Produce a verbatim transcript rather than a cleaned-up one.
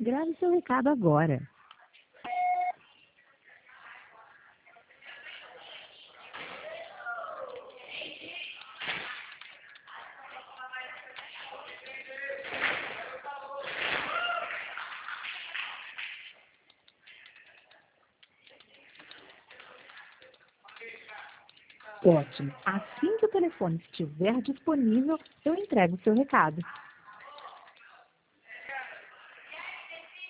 Grave seu recado agora. Ótimo. Assim que o telefone estiver disponível, eu entrego o seu recado.